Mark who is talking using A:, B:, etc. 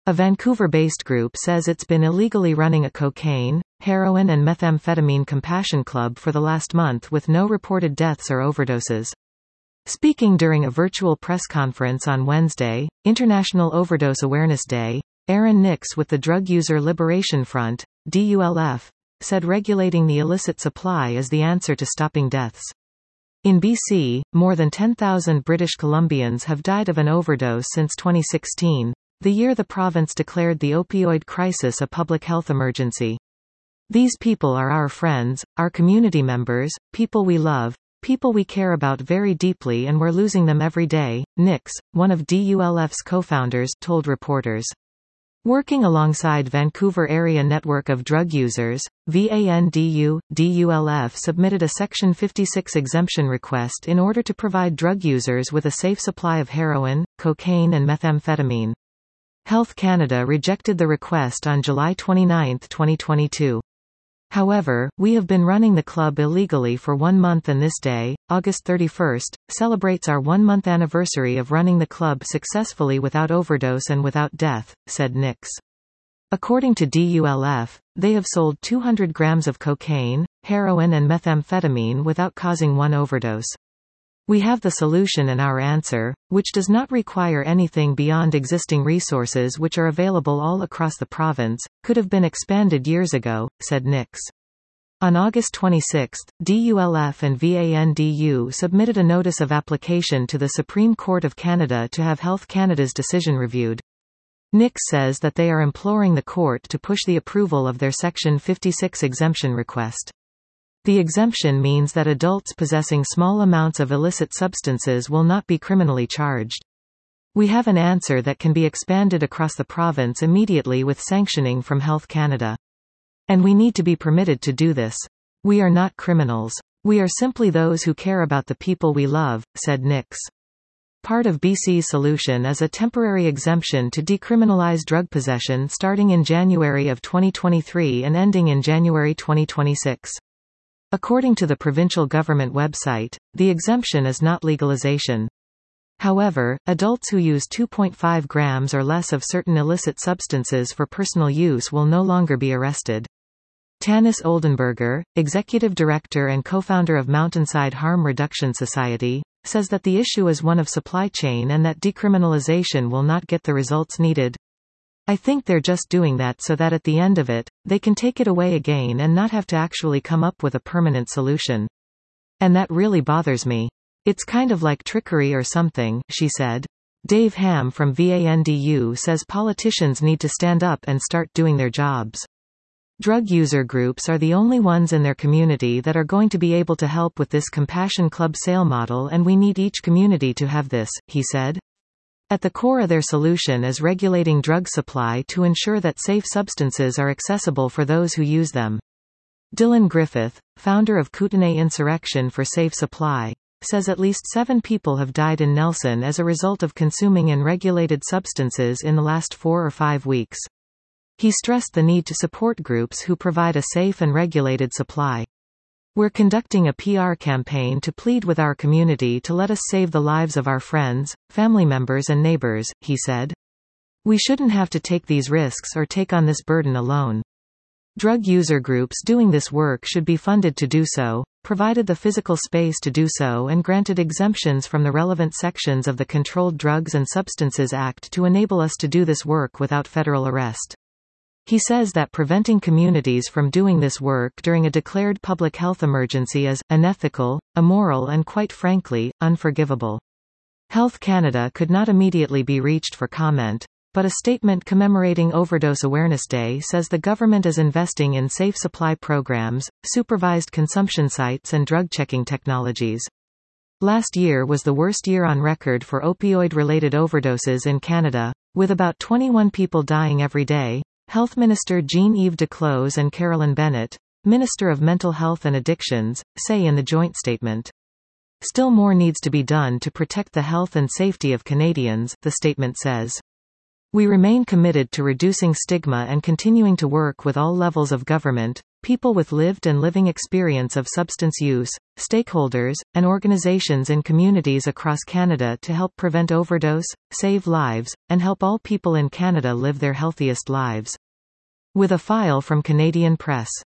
A: A Vancouver-based group says it's been illegally running a cocaine, heroin and methamphetamine compassion club for the last month with no reported deaths or overdoses. Speaking during a virtual press conference on Wednesday, International Overdose Awareness Day, Aaron Nix with the Drug User Liberation Front, DULF, said regulating the illicit supply is the answer to stopping deaths. In BC, more than 10,000 British Columbians have died of an overdose since 2016, the year the province declared the opioid crisis a public health emergency. These people are our friends, our community members, people we love, people we care about very deeply, and we're losing them every day, Nix, one of DULF's co-founders, told reporters. Working alongside Vancouver Area Network of Drug Users, VANDU, DULF submitted a Section 56 exemption request in order to provide drug users with a safe supply of heroin, cocaine and methamphetamine. Health Canada rejected the request on July 29, 2022. However, we have been running the club illegally for 1 month and this day, August 31, celebrates our 1-month anniversary of running the club successfully without overdose and without death, said Nix. According to DULF, they have sold 200 grams of cocaine, heroin and methamphetamine without causing one overdose. We have the solution, and our answer, which does not require anything beyond existing resources which are available all across the province, could have been expanded years ago, said Nix. On August 26, DULF and VANDU submitted a notice of application to the Supreme Court of Canada to have Health Canada's decision reviewed. Nix says that they are imploring the court to push the approval of their Section 56 exemption request. The exemption means that adults possessing small amounts of illicit substances will not be criminally charged. We have an answer that can be expanded across the province immediately with sanctioning from Health Canada. And we need to be permitted to do this. We are not criminals. We are simply those who care about the people we love, said Nix. Part of BC's solution is a temporary exemption to decriminalize drug possession starting in January of 2023 and ending in January 2026. According to the provincial government website, the exemption is not legalization. However, adults who use 2.5 grams or less of certain illicit substances for personal use will no longer be arrested. Tanis Oldenburger, executive director and co-founder of Mountainside Harm Reduction Society, says that the issue is one of supply chain and that decriminalization will not get the results needed. I think they're just doing that so that at the end of it, they can take it away again and not have to actually come up with a permanent solution. And that really bothers me. It's kind of like trickery or something, she said. Dave Ham from VANDU says politicians need to stand up and start doing their jobs. Drug user groups are the only ones in their community that are going to be able to help with this compassion club sale model, and we need each community to have this, he said. At the core of their solution is regulating drug supply to ensure that safe substances are accessible for those who use them. Dylan Griffith, founder of Kootenay Insurrection for Safe Supply, says at least 7 people have died in Nelson as a result of consuming unregulated substances in the last 4 or 5 weeks. He stressed the need to support groups who provide a safe and regulated supply. We're conducting a PR campaign to plead with our community to let us save the lives of our friends, family members and neighbors, he said. We shouldn't have to take these risks or take on this burden alone. Drug user groups doing this work should be funded to do so, provided the physical space to do so, and granted exemptions from the relevant sections of the Controlled Drugs and Substances Act to enable us to do this work without federal arrest. He says that preventing communities from doing this work during a declared public health emergency is unethical, immoral and quite frankly, unforgivable. Health Canada could not immediately be reached for comment, but a statement commemorating Overdose Awareness Day says the government is investing in safe supply programs, supervised consumption sites and drug checking technologies. Last year was the worst year on record for opioid-related overdoses in Canada, with about 21 people dying every day. Health Minister Jean-Yves Duclos and Carolyn Bennett, Minister of Mental Health and Addictions, say in the joint statement. Still more needs to be done to protect the health and safety of Canadians, the statement says. We remain committed to reducing stigma and continuing to work with all levels of government, people with lived and living experience of substance use, stakeholders, and organizations in communities across Canada to help prevent overdose, save lives, and help all people in Canada live their healthiest lives. With a file from Canadian Press.